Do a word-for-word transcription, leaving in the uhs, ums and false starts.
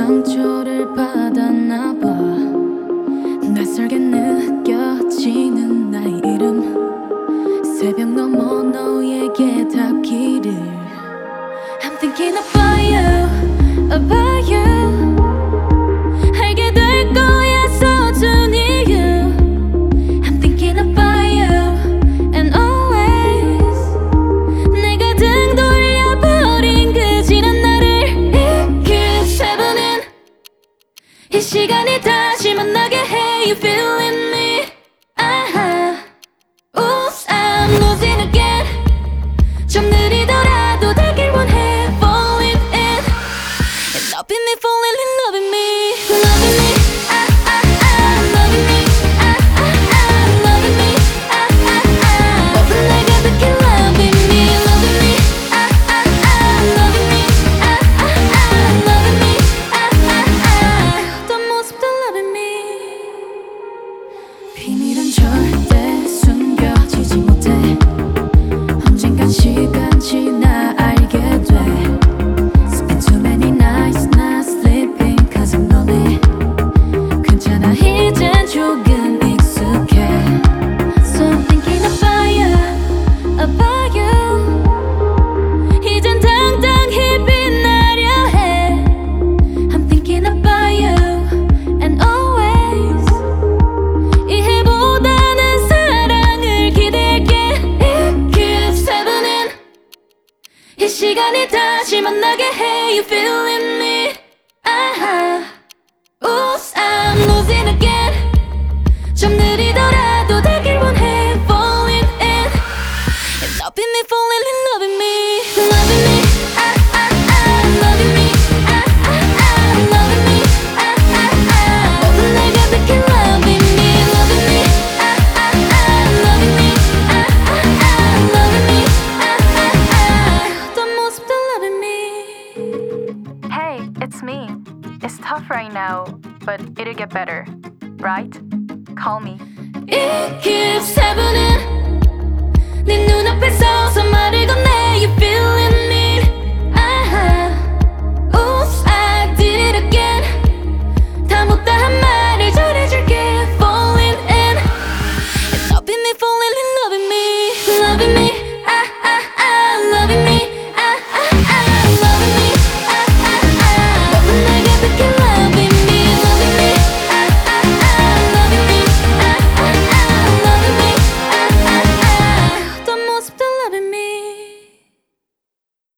상처를 받았나 봐. 낯설게 느껴지는 나의 이름. 새벽 넘어 너에게 닿기를. I'm thinking about you, about you. 알게 될 거야 서툰 이유. I'm thinking about you and always. 내가 등 돌려버린 그 지난 날을 이십칠은 이 시간이 다시 만나게 해. You feeling me? 아하. Oops, I'm losing again. 좀 느리더라도 되길 원해. Falling in, loving me, falling in, loving me, loving me. Ah ah ah, loving me. Ah ah ah, loving me. Ah ah ah, 모든 내가 느낀 loving me, loving me. Ah ah ah, loving me. Ah ah ah, loving me. Ah ah ah, 어떤 모습도 loving me. 비밀은 절대 숨겨지지 못해. 언젠간 시간 지나 알게 돼. Spend too many nights not sleeping cause I'm lonely. 괜찮아 이젠 조금 익숙해. So I'm thinking about you, about you. 이젠 당당히 빛나려 해. I'm thinking about you and always. 이해보다는 사랑을 기대할게. 이십칠은 이 시간이 다시 만나게 해. You feeling me? 아하. Oops, I'm losing again. 좀 느리더라도 되길 원해. Falling in, loving me, falling in, loving me, loving me. Ah ah ah, loving me. Ah ah ah, loving me. Ah ah ah, 모든 내가 느낀 loving me, loving me. Ah ah ah, loving me. Ah ah ah, loving me. Ah ah ah, 어떤 모습도 loving me. Hey, it's me. It's tough right now, but it'll get better, right? Call me. 이십칠은 네 눈앞에 서서 말을 건네. You feeling